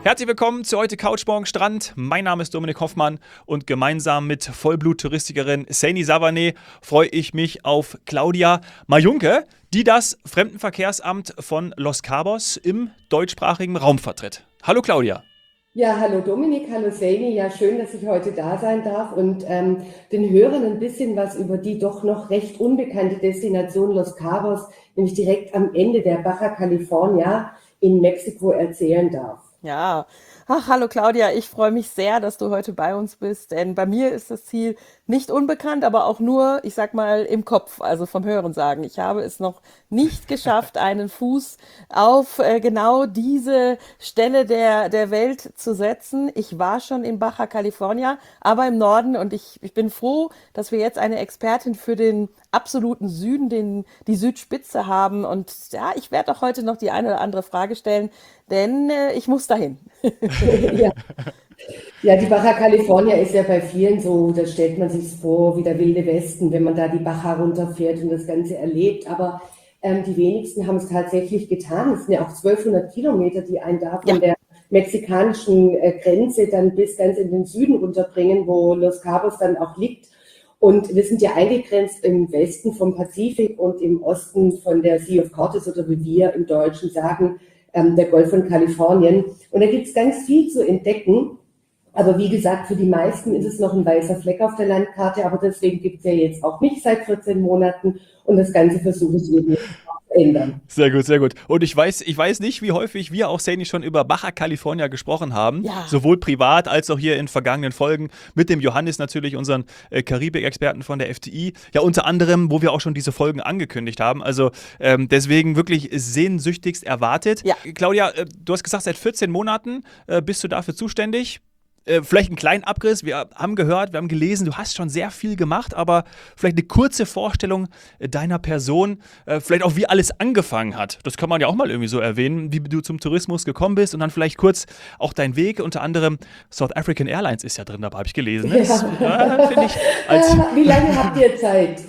Herzlich willkommen zu heute Couch Morgen Strand. Mein Name ist Dominik Hoffmann und gemeinsam mit Vollblut-Touristikerin Saini Savané freue ich mich auf Claudia Majunke, die das Fremdenverkehrsamt von Los Cabos im deutschsprachigen Raum vertritt. Hallo Claudia. Ja, hallo Dominik, hallo Saini. Ja, schön, dass ich heute da sein darf und den Hörern ein bisschen was über die doch noch recht unbekannte Destination Los Cabos, nämlich direkt am Ende der Baja California in Mexiko erzählen darf. Ja, hallo Claudia, ich freue mich sehr, dass du heute bei uns bist, denn bei mir ist das Ziel nicht unbekannt, aber auch nur, ich sag mal, im Kopf, also vom Hörensagen. Ich habe es noch nicht geschafft, einen Fuß auf genau diese Stelle der Welt zu setzen. Ich war schon in Baja California, aber im Norden, und ich bin froh, dass wir jetzt eine Expertin für den absoluten Süden, die Südspitze haben. Und ja, ich werde auch heute noch die eine oder andere Frage stellen, denn ich muss dahin. Ja. Ja, die Baja California ist ja bei vielen so, da stellt man sich vor wie der Wilde Westen, wenn man da die Baja runterfährt und das Ganze erlebt. Aber die wenigsten haben es tatsächlich getan. Es sind ja auch 1200 Kilometer, die einen da von der mexikanischen Grenze dann bis ganz in den Süden runterbringen, wo Los Cabos dann auch liegt. Und wir sind ja eingegrenzt im Westen vom Pazifik und im Osten von der Sea of Cortez oder wie wir im Deutschen sagen, der Golf von Kalifornien. Und da gibt es ganz viel zu entdecken. Aber wie gesagt, für die meisten ist es noch ein weißer Fleck auf der Landkarte. Aber deswegen gibt es ja jetzt auch mich seit 14 Monaten. Und das Ganze versuche ich eben jetzt zu ändern. Sehr gut, sehr gut. Und ich weiß nicht, wie häufig wir auch, Saini, schon über Baja California gesprochen haben. Ja. Sowohl privat als auch hier in vergangenen Folgen. Mit dem Johannes natürlich, unseren Karibik-Experten von der FTI. Ja, unter anderem, wo wir auch schon diese Folgen angekündigt haben. Also deswegen wirklich sehnsüchtigst erwartet. Ja. Claudia, du hast gesagt, seit 14 Monaten bist du dafür zuständig. Vielleicht einen kleinen Abriss. Wir haben gehört, wir haben gelesen, du hast schon sehr viel gemacht, aber vielleicht eine kurze Vorstellung deiner Person, vielleicht auch wie alles angefangen hat. Das kann man ja auch mal irgendwie so erwähnen, wie du zum Tourismus gekommen bist und dann vielleicht kurz auch dein Weg. Unter anderem South African Airlines ist ja drin dabei, habe ich gelesen. Ne? Ja. Finde ich. Wie lange habt ihr Zeit?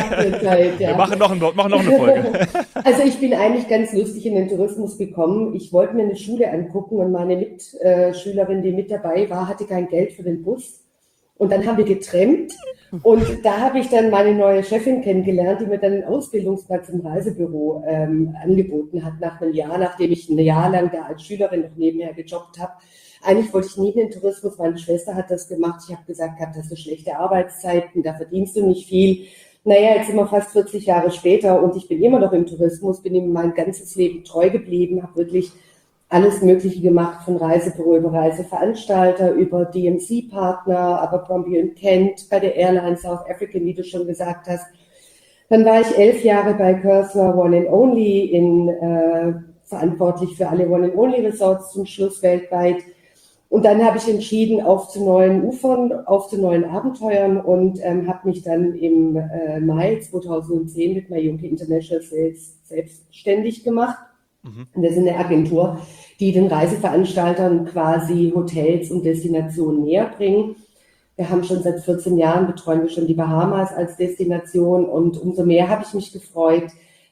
Ja. Wir machen noch eine Folge. Also ich bin eigentlich ganz lustig in den Tourismus gekommen. Ich wollte mir eine Schule angucken und meine Mitschülerin, die mit dabei war, hatte kein Geld für den Bus. Und dann haben wir getrennt. Und da habe ich dann meine neue Chefin kennengelernt, die mir dann einen Ausbildungsplatz im Reisebüro angeboten hat nach einem Jahr, nachdem ich ein Jahr lang da als Schülerin noch nebenher gejobbt habe. Eigentlich wollte ich nie in den Tourismus. Meine Schwester hat das gemacht. Ich habe gesagt, das sind so schlechte Arbeitszeiten, da verdienst du nicht viel. Naja, jetzt sind wir fast 40 Jahre später und ich bin immer noch im Tourismus, bin ihm mein ganzes Leben treu geblieben, habe wirklich alles Mögliche gemacht, von Reisebüro über Reiseveranstalter, über DMC-Partner, Abercrombie & Kent, bei der Airline South African, wie du schon gesagt hast. Dann war ich 11 Jahre bei Cursor One and Only verantwortlich für alle One and Only Resorts zum Schluss weltweit. Und dann habe ich entschieden, auf zu neuen Ufern, auf zu neuen Abenteuern und habe mich dann im Mai 2010 mit Majunke International selbstständig gemacht. Und wir sind eine Agentur, die den Reiseveranstaltern quasi Hotels und Destinationen näher bringen. Wir haben schon seit 14 Jahren, betreuen wir schon die Bahamas als Destination und umso mehr habe ich mich gefreut,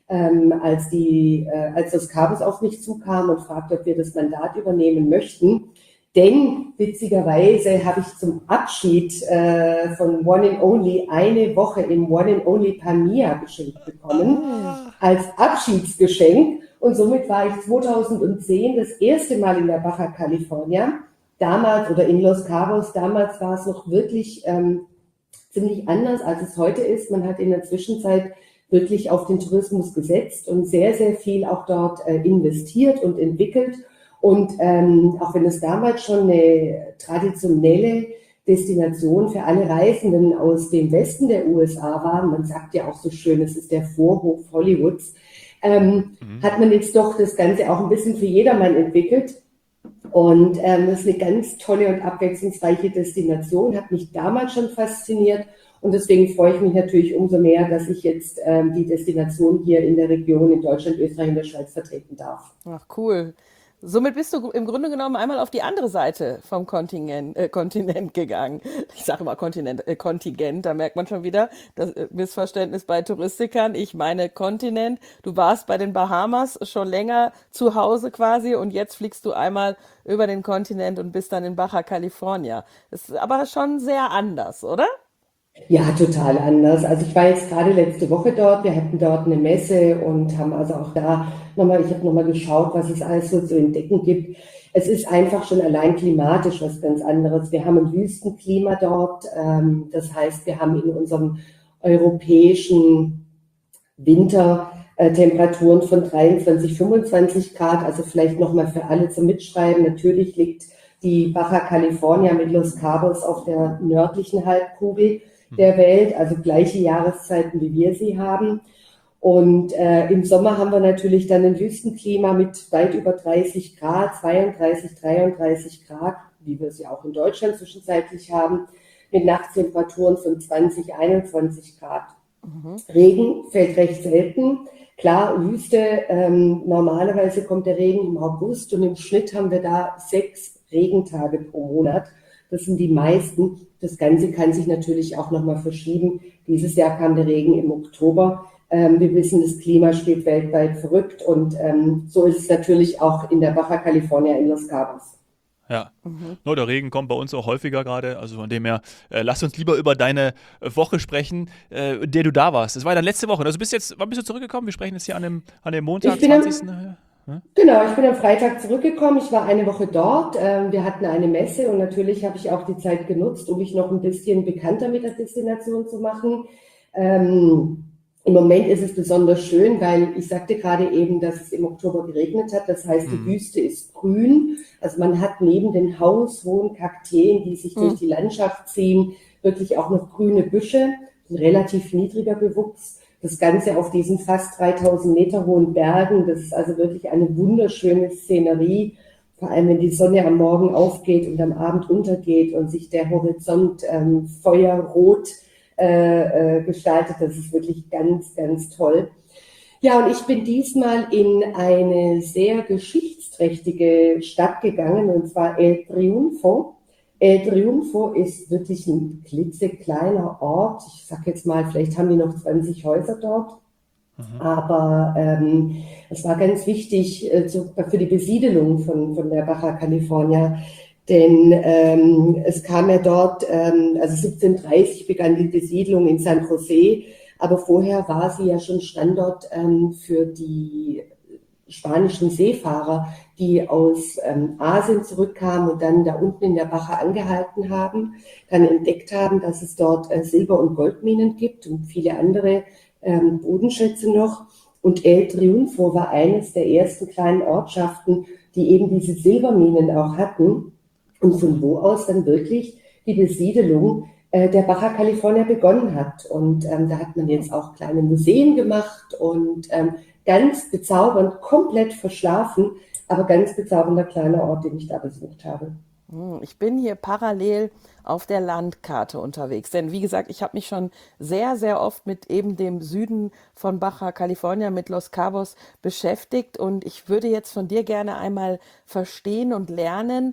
als Los Cabos auf mich zukam und fragte, ob wir das Mandat übernehmen möchten. Denn witzigerweise habe ich zum Abschied von One and Only eine Woche im One and Only Pamia geschenkt bekommen, als Abschiedsgeschenk. Und somit war ich 2010 das erste Mal in der Baja California, damals oder in Los Cabos. Damals war es noch wirklich ziemlich anders, als es heute ist. Man hat in der Zwischenzeit wirklich auf den Tourismus gesetzt und sehr, sehr viel auch dort investiert und entwickelt. Und auch wenn es damals schon eine traditionelle Destination für alle Reisenden aus dem Westen der USA war, man sagt ja auch so schön, es ist der Vorhof Hollywoods, hat man jetzt doch das Ganze auch ein bisschen für jedermann entwickelt. Und das ist eine ganz tolle und abwechslungsreiche Destination, hat mich damals schon fasziniert. Und deswegen freue ich mich natürlich umso mehr, dass ich jetzt die Destination hier in der Region in Deutschland, Österreich und der Schweiz vertreten darf. Ach, cool. Somit bist du im Grunde genommen einmal auf die andere Seite vom Kontinent gegangen. Ich sage immer Kontingent, da merkt man schon wieder das Missverständnis bei Touristikern. Ich meine Kontinent. Du warst bei den Bahamas schon länger zu Hause quasi und jetzt fliegst du einmal über den Kontinent und bist dann in Baja California. Das ist aber schon sehr anders, oder? Ja, total anders. Also ich war jetzt gerade letzte Woche dort. Wir hatten dort eine Messe und haben also auch da nochmal, ich habe nochmal geschaut, was es alles so zu entdecken gibt. Es ist einfach schon allein klimatisch was ganz anderes. Wir haben ein Wüstenklima dort. Das heißt, wir haben in unserem europäischen Winter Temperaturen von 23, 25 Grad. Also vielleicht nochmal für alle zum Mitschreiben. Natürlich liegt die Baja California mit Los Cabos auf der nördlichen Halbkugel der Welt, also gleiche Jahreszeiten, wie wir sie haben. Und im Sommer haben wir natürlich dann ein Wüstenklima mit weit über 30 Grad, 32, 33 Grad, wie wir es ja auch in Deutschland zwischenzeitlich haben, mit Nachttemperaturen von 20, 21 Grad. Regen fällt recht selten. Klar, Wüste, normalerweise kommt der Regen im August und im Schnitt haben wir da 6 Regentage pro Monat. Das sind die meisten. Das Ganze kann sich natürlich auch nochmal verschieben. Dieses Jahr kam der Regen im Oktober. Wir wissen, das Klima spielt weltweit verrückt und so ist es natürlich auch in der Baja California in Los Cabos. Ja, no, der Regen kommt bei uns auch häufiger gerade, also von dem her, lass uns lieber über deine Woche sprechen, in der du da warst. Das war ja dann letzte Woche, also wann bist du zurückgekommen? Wir sprechen jetzt hier an dem Montag, Ich bin am, 20. genau, ich bin am Freitag zurückgekommen. Ich war eine Woche dort. Wir hatten eine Messe und natürlich habe ich auch die Zeit genutzt, um mich noch ein bisschen bekannter mit der Destination zu machen. Im Moment ist es besonders schön, weil ich sagte gerade eben, dass es im Oktober geregnet hat. Das heißt, die Wüste ist grün. Also man hat neben den haushohen Kakteen, die sich durch die Landschaft ziehen, wirklich auch noch grüne Büsche, ein relativ niedriger Bewuchs. Das Ganze auf diesen fast 3000 Meter hohen Bergen. Das ist also wirklich eine wunderschöne Szenerie. Vor allem, wenn die Sonne am Morgen aufgeht und am Abend untergeht und sich der Horizont feuerrot gestaltet. Das ist wirklich ganz, ganz toll. Ja, und ich bin diesmal in eine sehr geschichtsträchtige Stadt gegangen, und zwar El Triunfo. El Triunfo ist wirklich ein klitzekleiner Ort. Ich sag jetzt mal, vielleicht haben die noch 20 Häuser dort. Aber es war ganz wichtig für die Besiedelung von der Baja California. Denn es kam ja dort, also 1730 begann die Besiedlung in San José, aber vorher war sie ja schon Standort für die spanischen Seefahrer, die aus Asien zurückkamen und dann da unten in der Baja angehalten haben, dann entdeckt haben, dass es dort Silber- und Goldminen gibt und viele andere Bodenschätze noch. Und El Triunfo war eines der ersten kleinen Ortschaften, die eben diese Silberminen auch hatten. Und von wo aus dann wirklich die Besiedelung der Baja California begonnen hat. Und da hat man jetzt auch kleine Museen gemacht und ganz bezaubernd, komplett verschlafen, aber ganz bezaubernder kleiner Ort, den ich da besucht habe. Ich bin hier parallel auf der Landkarte unterwegs, denn wie gesagt, ich habe mich schon sehr, sehr oft mit eben dem Süden von Baja California, mit Los Cabos beschäftigt und ich würde jetzt von dir gerne einmal verstehen und lernen,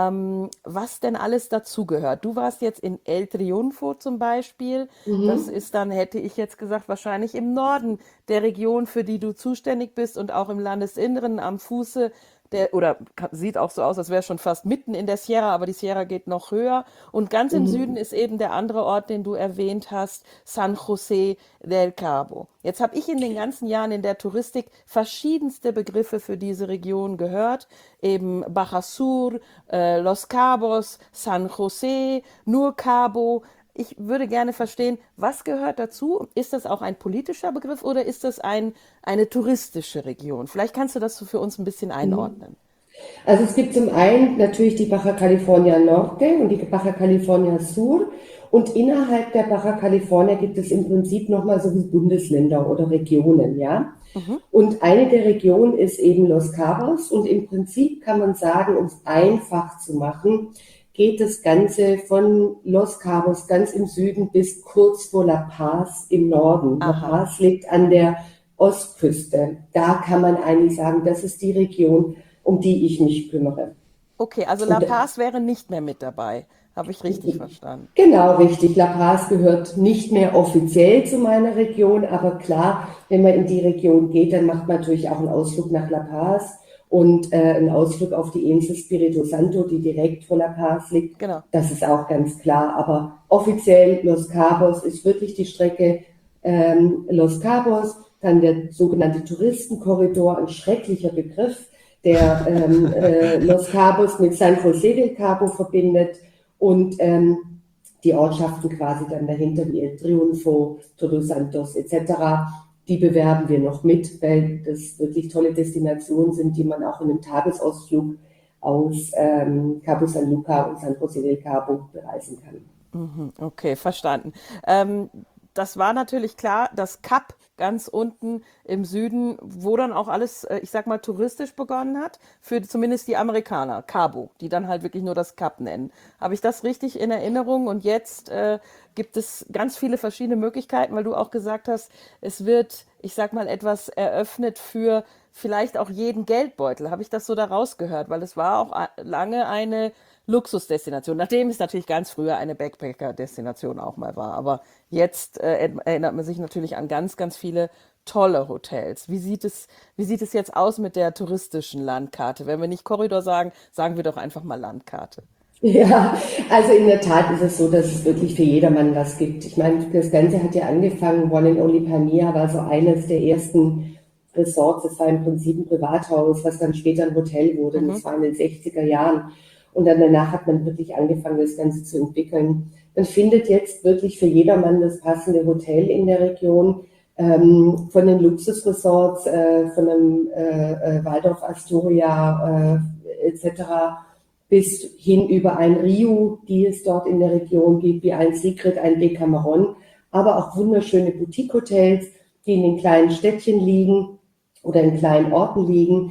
was denn alles dazugehört. Du warst jetzt in El Triunfo zum Beispiel, das ist dann, hätte ich jetzt gesagt, wahrscheinlich im Norden der Region, für die du zuständig bist und auch im Landesinneren am Fuße sieht auch so aus, als wäre es schon fast mitten in der Sierra, aber die Sierra geht noch höher. Und ganz im Süden ist eben der andere Ort, den du erwähnt hast, San José del Cabo. Jetzt habe ich in den ganzen Jahren in der Touristik verschiedenste Begriffe für diese Region gehört. Eben Baja Sur, Los Cabos, San José, nur Cabo. Ich würde gerne verstehen, was gehört dazu? Ist das auch ein politischer Begriff oder ist das eine touristische Region? Vielleicht kannst du das so für uns ein bisschen einordnen. Also es gibt zum einen natürlich die Baja California Norte und die Baja California Sur. Und innerhalb der Baja California gibt es im Prinzip nochmal so wie Bundesländer oder Regionen, ja. Und eine der Regionen ist eben Los Cabos. Und im Prinzip kann man sagen, um es einfach zu machen, geht das Ganze von Los Cabos ganz im Süden bis kurz vor La Paz im Norden. La Paz liegt an der Ostküste. Da kann man eigentlich sagen, das ist die Region, um die ich mich kümmere. Okay, also La Und Paz wäre nicht mehr mit dabei. Habe ich richtig verstanden? genau, richtig. La Paz gehört nicht mehr offiziell zu meiner Region, aber klar, wenn man in die Region geht, dann macht man natürlich auch einen Ausflug nach La Paz und einen Ausflug auf die Insel Espírito Santo, die direkt vor La Paz liegt. Genau. Das ist auch ganz klar. Aber offiziell Los Cabos ist wirklich die Strecke Los Cabos, dann der sogenannte Touristenkorridor, ein schrecklicher Begriff, der Los Cabos mit San José del Cabo verbindet und die Ortschaften quasi dann dahinter wie El Triunfo, Todos Santos etc., die bewerben wir noch mit, weil das wirklich tolle Destinationen sind, die man auch in einem Tagesausflug aus Cabo San Luca und San José del Cabo bereisen kann. Okay, verstanden. Ähm, Das war natürlich klar, das Kap ganz unten im Süden, wo dann auch alles, ich sag mal, touristisch begonnen hat, für zumindest die Amerikaner, Cabo, die dann halt wirklich nur das Kap nennen. Habe ich das richtig in Erinnerung? Und jetzt gibt es ganz viele verschiedene Möglichkeiten, weil du auch gesagt hast, es wird, ich sag mal, etwas eröffnet für vielleicht auch jeden Geldbeutel. Habe ich das so da rausgehört? Weil es war auch lange eine Luxusdestination, nachdem es natürlich ganz früher eine Backpacker-Destination auch mal war. Aber jetzt erinnert man sich natürlich an ganz, ganz viele tolle Hotels. Wie sieht es jetzt aus mit der touristischen Landkarte? Wenn wir nicht Korridor sagen, sagen wir doch einfach mal Landkarte. Ja, also in der Tat ist es so, dass es wirklich für jedermann was gibt. Ich meine, das Ganze hat ja angefangen, One and Only Pania war so eines der ersten Resorts. Es war im Prinzip ein Privathaus, was dann später ein Hotel wurde. Und das war in den 60er Jahren. Und dann danach hat man wirklich angefangen, das Ganze zu entwickeln. Man findet jetzt wirklich für jedermann das passende Hotel in der Region, von den Luxusresorts, von einem Waldorf Astoria etc. bis hin über ein Rio, die es dort in der Region gibt, wie ein Sigrid, ein Decameron, aber auch wunderschöne Boutique-Hotels, die in den kleinen Städtchen liegen oder in kleinen Orten liegen.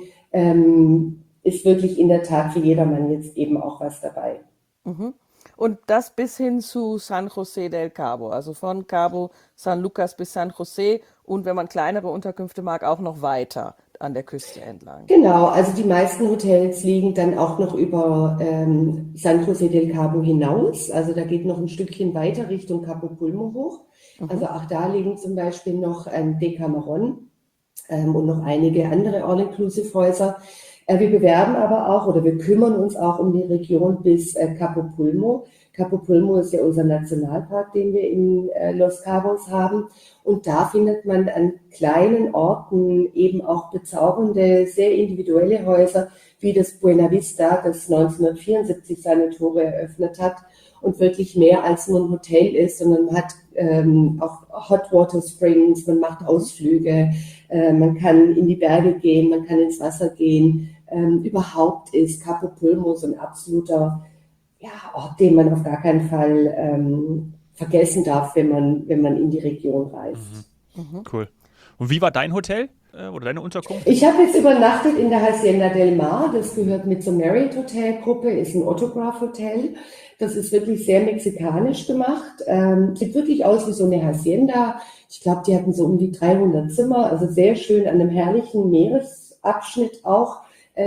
Ist wirklich in der Tat für jedermann jetzt eben auch was dabei. Und das bis hin zu San José del Cabo, also von Cabo San Lucas bis San José und wenn man kleinere Unterkünfte mag, auch noch weiter an der Küste entlang. Genau, also die meisten Hotels liegen dann auch noch über San José del Cabo hinaus. Also da geht noch ein Stückchen weiter Richtung Capo Pulmo hoch. Also auch da liegen zum Beispiel noch Decameron und noch einige andere All-Inclusive-Häuser. Wir bewerben aber auch oder wir kümmern uns auch um die Region bis Capo Pulmo. Capo Pulmo ist ja unser Nationalpark, den wir in Los Cabos haben. Und da findet man an kleinen Orten eben auch bezaubernde, sehr individuelle Häuser, wie das Buena Vista, das 1974 seine Tore eröffnet hat und wirklich mehr als nur ein Hotel ist, sondern man hat auch Hot Water Springs, man macht Ausflüge, man kann in die Berge gehen, man kann ins Wasser gehen. Überhaupt ist Capo Pulmo so ein absoluter Ort, den man auf gar keinen Fall vergessen darf, wenn man in die Region reist. Cool. Und wie war dein Hotel oder deine Unterkunft? Ich habe jetzt übernachtet in der Hacienda del Mar. Das gehört mit zur Marriott Hotelgruppe, ist ein Autograph Hotel. Das ist wirklich sehr mexikanisch gemacht. Sieht wirklich aus wie so eine Hacienda. Ich glaube, die hatten so um die 300 Zimmer, also sehr schön an einem herrlichen Meeresabschnitt auch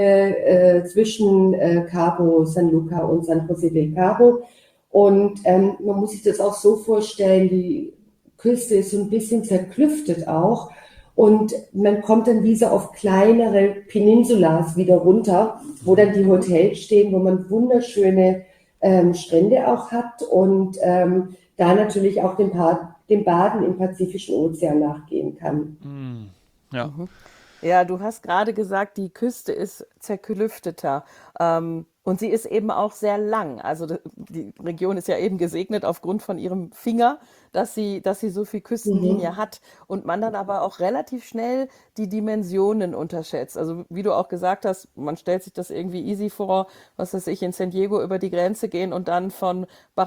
zwischen Cabo San Luca und San José del Cabo. Und man muss sich das auch so vorstellen, die Küste ist so ein bisschen zerklüftet auch. Und man kommt dann wie so auf kleinere Peninsulas wieder runter, wo dann die Hotels stehen, wo man wunderschöne Strände auch hat und da natürlich auch dem Baden im Pazifischen Ozean nachgehen kann. Ja. Ja, du hast gerade gesagt, die Küste ist zerklüfteter. Und sie ist eben auch sehr lang. Also die Region ist ja eben gesegnet aufgrund von ihrem Finger, dass sie so viel Küstenlinie hat und man dann aber auch relativ schnell die Dimensionen unterschätzt. Also wie du auch gesagt hast, man stellt sich das irgendwie easy vor, was weiß ich, in San Diego über die Grenze gehen und dann von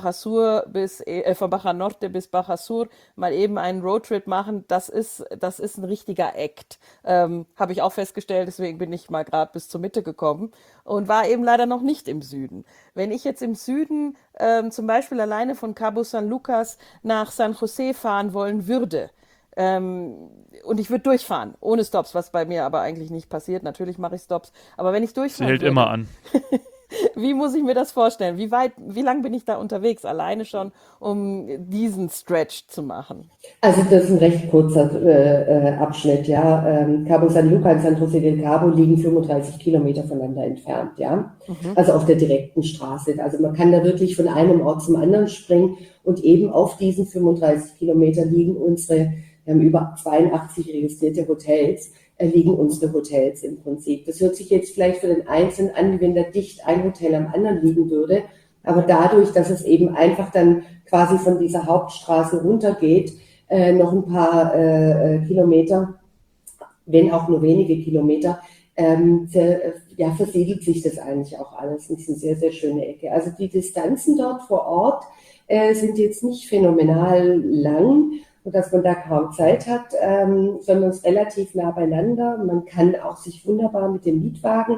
von Baja Norte bis Baja Sur mal eben einen Roadtrip machen. Das ist ein richtiger Act. Habe ich auch festgestellt, deswegen bin ich mal gerade bis zur Mitte gekommen und war eben leider noch nicht im Süden. Wenn ich jetzt im Süden zum Beispiel alleine von Cabo San Lucas nach San José fahren wollen würde, Und ich würde durchfahren, ohne Stops, was bei mir aber eigentlich nicht passiert. Natürlich mache ich Stops, aber wenn ich Sie durchfahren hält würde, immer an. wie muss ich mir das vorstellen? Wie lang bin ich da unterwegs? Alleine schon, um diesen Stretch zu machen. Also das ist ein recht kurzer Abschnitt, ja. Cabo San Luca und San José del Cabo liegen 35 Kilometer voneinander entfernt, ja. Mhm. Also auf der direkten Straße. Also man kann da wirklich von einem Ort zum anderen springen und eben auf diesen 35 Kilometer wir haben über 82 registrierte Hotels, liegen unsere Hotels im Prinzip. Das hört sich jetzt vielleicht für den Einzelnen an, wie wenn da dicht ein Hotel am anderen liegen würde. Aber dadurch, dass es eben einfach dann quasi von dieser Hauptstraße runtergeht, noch ein paar Kilometer, wenn auch nur wenige Kilometer, versiedelt sich das eigentlich auch alles. Das ist eine sehr, sehr schöne Ecke. Also die Distanzen dort vor Ort sind jetzt nicht phänomenal lang, sodass man da kaum Zeit hat, sondern es ist relativ nah beieinander. Man kann auch sich wunderbar mit dem Mietwagen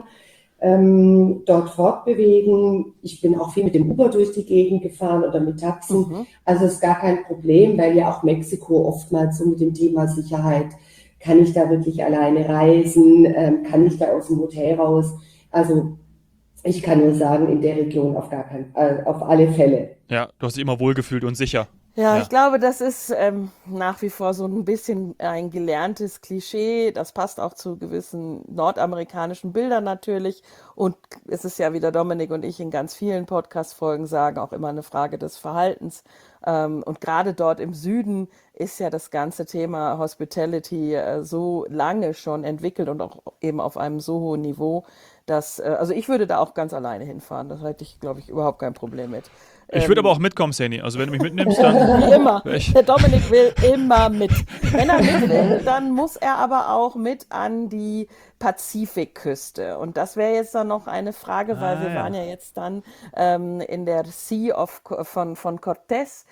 dort fortbewegen. Ich bin auch viel mit dem Uber durch die Gegend gefahren oder mit Taxen. Mhm. Also ist gar kein Problem, weil ja auch Mexiko oftmals so mit dem Thema Sicherheit, kann ich da wirklich alleine reisen, kann ich da aus dem Hotel raus. Also ich kann nur sagen, in der Region auf alle Fälle. Ja, du hast dich immer wohlgefühlt und sicher. Ja, Ja. ich glaube, das ist nach wie vor so ein bisschen ein gelerntes Klischee. Das passt auch zu gewissen nordamerikanischen Bildern natürlich. Und es ist ja, wie der Dominik und ich in ganz vielen Podcast-Folgen sagen, auch immer eine Frage des Verhaltens. Und gerade dort im Süden ist ja das ganze Thema Hospitality so lange schon entwickelt und auch eben auf einem so hohen Niveau, dass, also ich würde da auch ganz alleine hinfahren. Das hätte ich, glaube ich, überhaupt kein Problem mit. Ich würde aber auch mitkommen, Sani. Also wenn du mich mitnimmst, dann Wie immer. wär ich. Der Dominik will immer mit. Wenn er mit will, dann muss er aber auch mit an die Pazifikküste. Und das wäre jetzt dann noch eine Frage, weil wir Ja. waren ja jetzt dann in der von Cortés.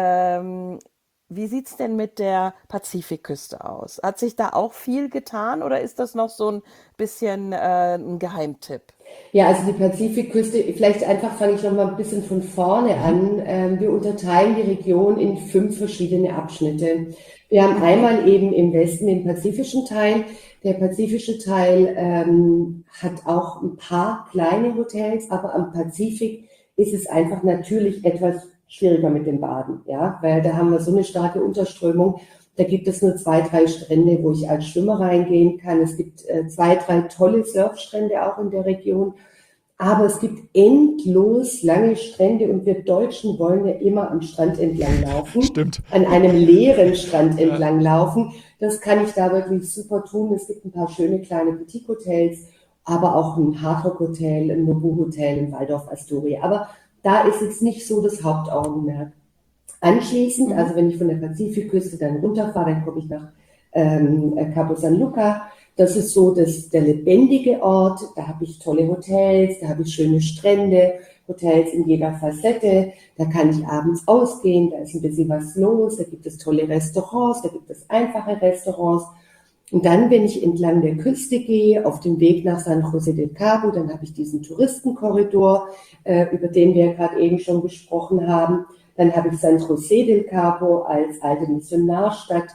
Wie sieht es denn mit der Pazifikküste aus? Hat sich da auch viel getan oder ist das noch so ein bisschen ein Geheimtipp? Ja, also die Pazifikküste, vielleicht einfach fange ich noch mal ein bisschen von vorne an. Wir unterteilen die Region in 5 verschiedene Abschnitte. Wir haben einmal eben im Westen den pazifischen Teil. Der pazifische Teil hat auch ein paar kleine Hotels, aber am Pazifik ist es einfach natürlich etwas schwieriger mit dem Baden, ja, weil da haben wir so eine starke Unterströmung. Da gibt es nur 2, 3 Strände, wo ich als Schwimmer reingehen kann. Es gibt 2, 3 tolle Surfstrände auch in der Region. Aber es gibt endlos lange Strände und wir Deutschen wollen ja immer am Strand entlang laufen, Stimmt. an einem leeren Strand Ja. entlang laufen. Das kann ich da wirklich super tun. Es gibt ein paar schöne kleine Boutique-Hotels, aber auch ein Hardrock-Hotel, ein Nobu-Hotel in Waldorf Astoria. Aber da ist jetzt nicht so das Hauptaugenmerk. Anschließend, also wenn ich von der Pazifikküste dann runterfahre, dann komme ich nach Cabo San Luca. Das ist so der lebendige Ort. Da habe ich tolle Hotels, da habe ich schöne Strände, Hotels in jeder Facette. Da kann ich abends ausgehen, da ist ein bisschen was los, da gibt es tolle Restaurants, da gibt es einfache Restaurants. Und dann, wenn ich entlang der Küste gehe, auf dem Weg nach San José del Cabo, dann habe ich diesen Touristenkorridor, über den wir gerade eben schon gesprochen haben. Dann habe ich San José del Cabo als alte Missionarstadt.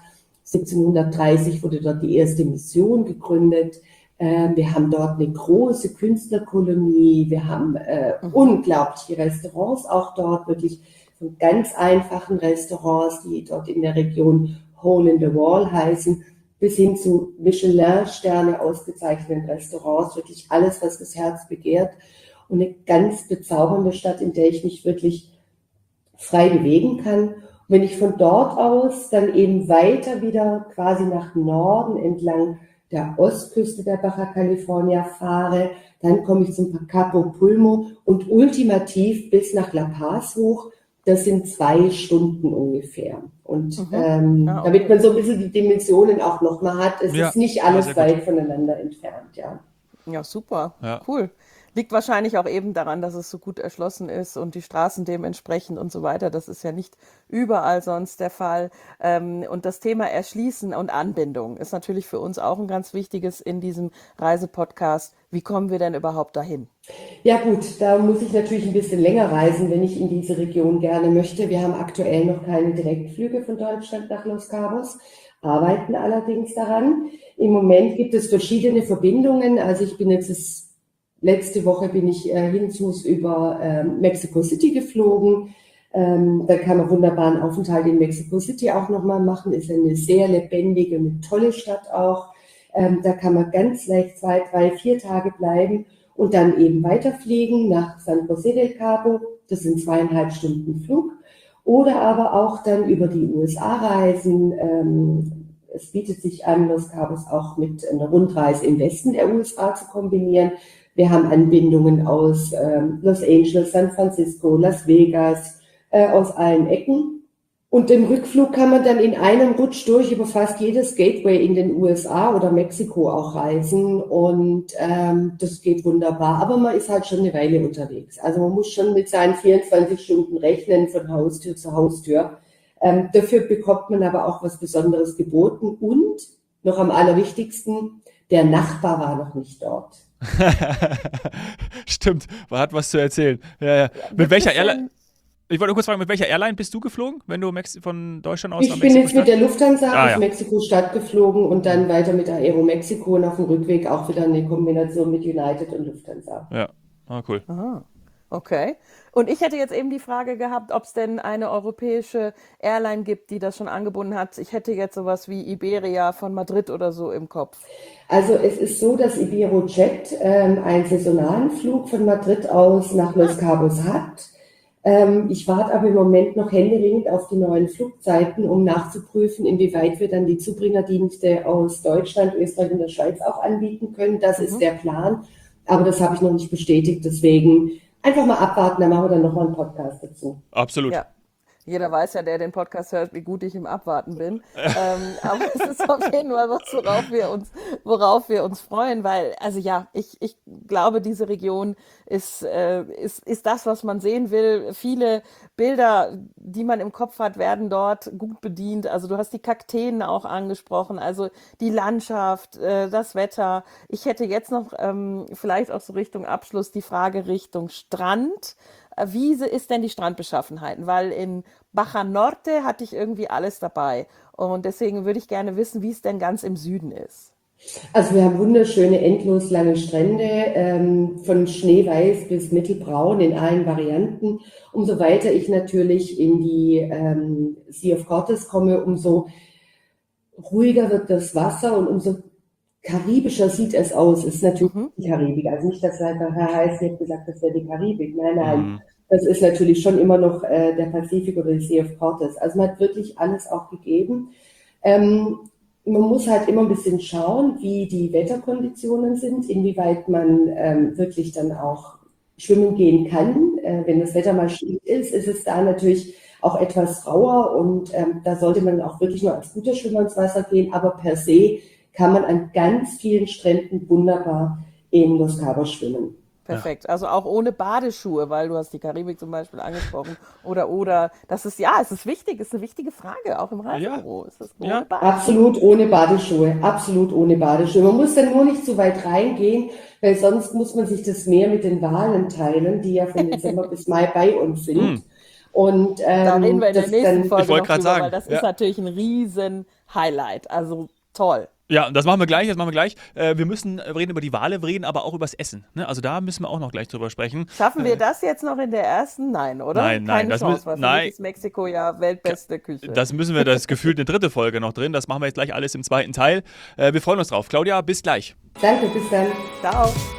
1730 wurde dort die erste Mission gegründet. Wir haben dort eine große Künstlerkolonie. Wir haben unglaubliche Restaurants auch dort, wirklich von ganz einfachen Restaurants, die dort in der Region Hole in the Wall heißen, bis hin zu Michelin-Sterne ausgezeichneten Restaurants. Wirklich alles, was das Herz begehrt. Und eine ganz bezaubernde Stadt, in der ich mich wirklich frei bewegen kann. Und wenn ich von dort aus dann eben weiter wieder quasi nach Norden entlang der Ostküste der Baja California fahre, dann komme ich zum Capo Pulmo und ultimativ bis nach La Paz hoch. Das sind 2 Stunden ungefähr. Und damit man so ein bisschen die Dimensionen auch nochmal hat, es Ja, ist nicht ja, alles sehr gut. weit voneinander entfernt, ja. Ja, super. Ja. Cool. Liegt wahrscheinlich auch eben daran, dass es so gut erschlossen ist und die Straßen dementsprechend und so weiter. Das ist ja nicht überall sonst der Fall. Und das Thema Erschließen und Anbindung ist natürlich für uns auch ein ganz wichtiges in diesem Reisepodcast. Wie kommen wir denn überhaupt dahin? Ja gut, da muss ich natürlich ein bisschen länger reisen, wenn ich in diese Region gerne möchte. Wir haben aktuell noch keine Direktflüge von Deutschland nach Los Cabos, arbeiten allerdings daran. Im Moment gibt es verschiedene Verbindungen. Also ich bin letzte Woche bin ich hinzus über Mexico City geflogen. Da kann man wunderbaren Aufenthalt in Mexico City auch nochmal machen. Ist eine sehr lebendige, eine tolle Stadt auch. Da kann man ganz leicht 2, 3, 4 Tage bleiben und dann eben weiterfliegen nach San José del Cabo. Das sind 2,5 Stunden Flug. Oder aber auch dann über die USA reisen. Es bietet sich an, Los Cabos auch mit einer Rundreise im Westen der USA zu kombinieren. Wir haben Anbindungen aus Los Angeles, San Francisco, Las Vegas, aus allen Ecken. Und im Rückflug kann man dann in einem Rutsch durch über fast jedes Gateway in den USA oder Mexiko auch reisen. Und das geht wunderbar. Aber man ist halt schon eine Weile unterwegs. Also man muss schon mit seinen 24 Stunden rechnen von Haustür zu Haustür. Dafür bekommt man aber auch was Besonderes geboten. Und noch am allerwichtigsten, der Nachbar war noch nicht dort. Stimmt, man hat was zu erzählen. Ja. Mit welcher Airline? Ich wollte nur kurz fragen, mit welcher Airline bist du geflogen, wenn du von Deutschland aus nach Ich Mexiko bin jetzt mit der Lufthansa aus ja. Mexiko-Stadt geflogen und dann weiter mit Aero-Mexiko und auf dem Rückweg auch wieder eine Kombination mit United und Lufthansa. Ja, cool. Aha, okay. Und ich hätte jetzt eben die Frage gehabt, ob es denn eine europäische Airline gibt, die das schon angebunden hat. Ich hätte jetzt sowas wie Iberia von Madrid oder so im Kopf. Also es ist so, dass Iberojet einen saisonalen Flug von Madrid aus nach Los Cabos hat. Ich warte aber im Moment noch händeringend auf die neuen Flugzeiten, um nachzuprüfen, inwieweit wir dann die Zubringerdienste aus Deutschland, Österreich und der Schweiz auch anbieten können. Das ist der Plan, aber das habe ich noch nicht bestätigt. Deswegen einfach mal abwarten, dann machen wir dann nochmal einen Podcast dazu. Absolut. Ja. Jeder weiß ja, der den Podcast hört, wie gut ich im Abwarten bin. Aber es ist auf jeden Fall was, worauf wir uns freuen, weil, also ja, ich glaube, diese Region ist das, was man sehen will. Viele Bilder, die man im Kopf hat, werden dort gut bedient. Also du hast die Kakteen auch angesprochen, also die Landschaft, das Wetter. Ich hätte jetzt noch vielleicht auch so Richtung Abschluss die Frage Richtung Strand. Wie ist denn die Strandbeschaffenheit? Weil in Baja Norte hatte ich irgendwie alles dabei. Und deswegen würde ich gerne wissen, wie es denn ganz im Süden ist. Also wir haben wunderschöne, endlos lange Strände, von schneeweiß bis mittelbraun in allen Varianten. Umso weiter ich natürlich in die Sea of Cortez komme, umso ruhiger wird das Wasser und umso karibischer sieht es aus. Es ist natürlich die Karibik. Also nicht, dass Herr Heiß jetzt gesagt, das wäre die Karibik. Nein. Das ist natürlich schon immer noch der Pazifik oder die Sea of Cortez. Also man hat wirklich alles auch gegeben. Man muss halt immer ein bisschen schauen, wie die Wetterkonditionen sind, inwieweit man wirklich dann auch schwimmen gehen kann. Wenn das Wetter mal schlecht ist es da natürlich auch etwas rauer und da sollte man auch wirklich nur als guter Schwimmer ins Wasser gehen. Aber per se kann man an ganz vielen Stränden wunderbar in Los Cabos schwimmen. Perfekt, also auch ohne Badeschuhe, weil du hast die Karibik zum Beispiel angesprochen. Oder, das ist, ja, es ist wichtig, ist eine wichtige Frage, auch im Reisebüro. Ist das ohne Badeschuhe? Absolut ohne Badeschuhe. Man muss dann nur nicht zu weit reingehen, weil sonst muss man sich das Meer mit den Walen teilen, die ja von Dezember bis Mai bei uns sind. Und da reden wir in der nächsten Folge noch drüber, sagen, weil das ist natürlich ein riesen Highlight, also toll. Ja, das machen wir gleich. Wir müssen reden über die Wale, wir reden aber auch über das Essen. Ne? Also da müssen wir auch noch gleich drüber sprechen. Schaffen wir das jetzt noch in der ersten? Nein, oder? Nein. Keine Chance, weil für mich ist Mexiko ja weltbeste Küche. Das müssen wir, das gefühlt eine dritte Folge noch drin. Das machen wir jetzt gleich alles im zweiten Teil. Wir freuen uns drauf. Claudia, bis gleich. Danke, bis dann. Ciao.